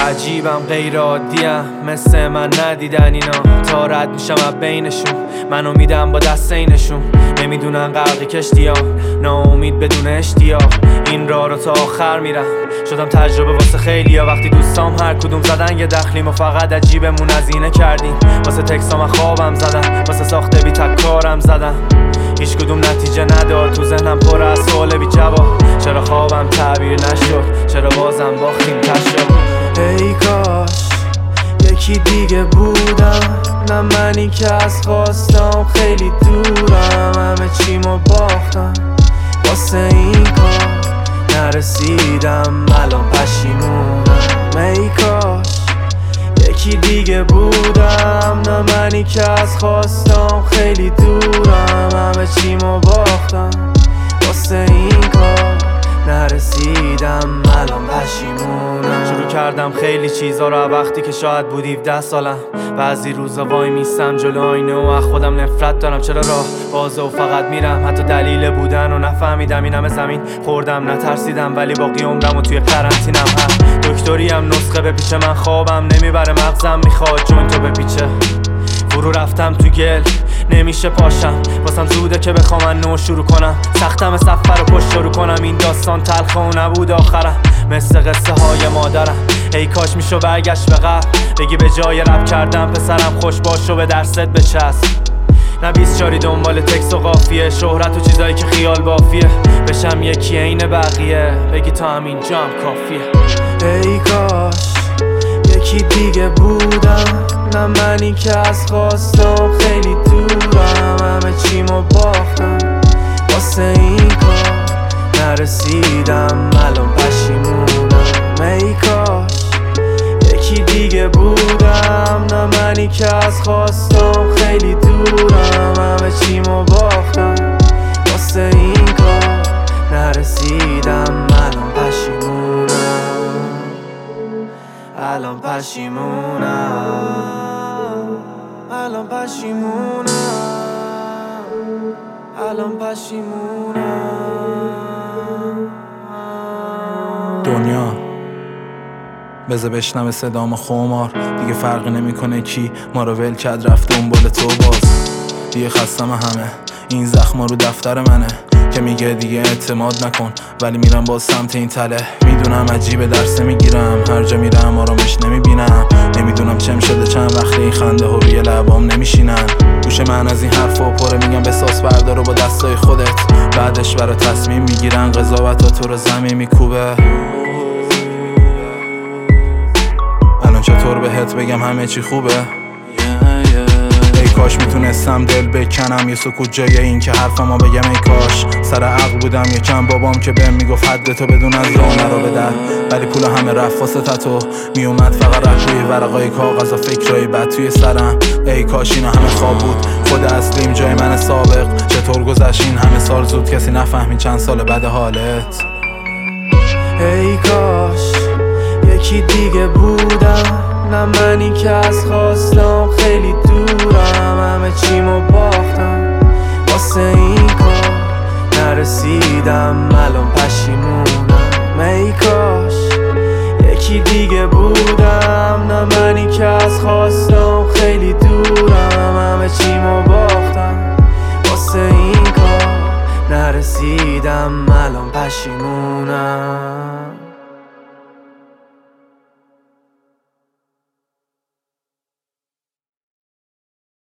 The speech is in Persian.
عجیبم غیر عادیم، مثل من ندیدن اینا. تا رد میشم از بینشون، منو میدم با دست اینشون. نمیدونن غرق کشتیام، ناامید بدون اشتیاق. این راه رو تا آخر میرم، شدم تجربه واسه خیلیا. وقتی دوستام هر کدوم زدن یه دخلیم و فقط عجیبمون هزینه کردیم. واسه تکسام خوابم زدن، واسه ساخته بی تکارم زدن. هیچ کدوم نتیجه نداد، تو ذهنم پر از سوال بی جواب. چرا خوابم تعبیر نشد، چرا بازم باختیم تشو. ای کاش یکی دیگه بودم، نه منی که از خواستم خیلی دورم. همه چیمو باختم، واسه این کار نرسیدم، الان پشیمونم. ای کاش یکی دیگه بودم، نه منی که از خواستم خیلی دورم. همه چیمو باختم، واسه این کار نرسیدم، الان پشیمونم. شروع کردم خیلی چیزا رو وقتی که شاید بود 17 سالم. بعضی روزا وای میستم جلو آینه و از خودم نفرت دارم. چرا راه بازه و فقط میرم، حتی دلیل بودن و نفهمیدم. این همه زمین خوردم نترسیدم، ولی باقی عمرم و توی قرنطینم. هم دکتری هم نسخه بپیچه، من خوابم نمیبره، مغزم میخواد جون تو بپیچه. فرو رفتم تو گل، نمیشه پاشم، واسم زوده که بخوام من نو شروع کنم. سختم سفر رو پشت شروع کنم، این داستان تلخ و نبود آخرم، مثل قصه های مادرم. ای کاش میشو برگشت به قبل، بگی به جای رب کردم پسرم خوش باش و به درست بچسب. نه 24 دنبال تکس و قافیه، شهرت و چیزایی که خیال بافیه. بشم یکی عین بقیه، بگی تا همین جام کافیه. ای کاش یکی دیگه بودم، نه منی که از خواستم خیلی دورم. همه چیمو باختم، واسه این کار نرسیدم، الان پشیمونم. ای کاش یکی دیگه بودم، نه منی که از خواستم خیلی دورم. همه چیمو باختم، واسه این کار نرسیدم، الان پشیمونم، الان پشیمونم، الان پشیمونم، الان پشیمونم. دنیا بذار بشنوه صدام خمار، دیگه فرقی نمیکنه کی ما رو ول کرد رفت دنبال تو. باز دیگه خستم همه این زخما رو دفتر منه که میگه دیگه اعتماد نکن، ولی میرم باز سمت این تله. میدونم عجیبه درس میگیرم، هر جا میرم آرامش نمیبینم. نمیدونم چم شده چند وقت این خنده ها روی لبام نمیشینن. گوش من از این حرفا پره، میگم بساس بردارو با دستای خودت. بعدش برا تصمیم میگیرن، قضاوتا تو رو زمین میکوبه. الان چطور بهت بگم همه چی خوبه؟ ای کاش میتونستم دل بکنم، یه سکوت جای این که حرفمو بگم. ای کاش سر عقل بودم یکم، بابام که بهم میگفت حدتو بدون از راه نرو به در. ولی پول همه رفت واسه تتو، میومد فقط رفت روی ورقای کاغذ و فکرای بد توی سرم. ای کاش اینا همه خواب بود، خود اصلیم جای من سابق. چطور گذشت این همه سال زود، کسی نفهمید چند سال بعد حالت. ای کاش یکی دیگه بودم، نه منی که از خواستم خیلی دورم. همه چیمو باختم، واسه این کار نرسیدم، الان پشیمونم. ای کاش یکی دیگه بودم، نه منی که از خواستم خیلی دورم. همه چیمو باختم، واسه این کار نرسیدم، الان پشیمونم.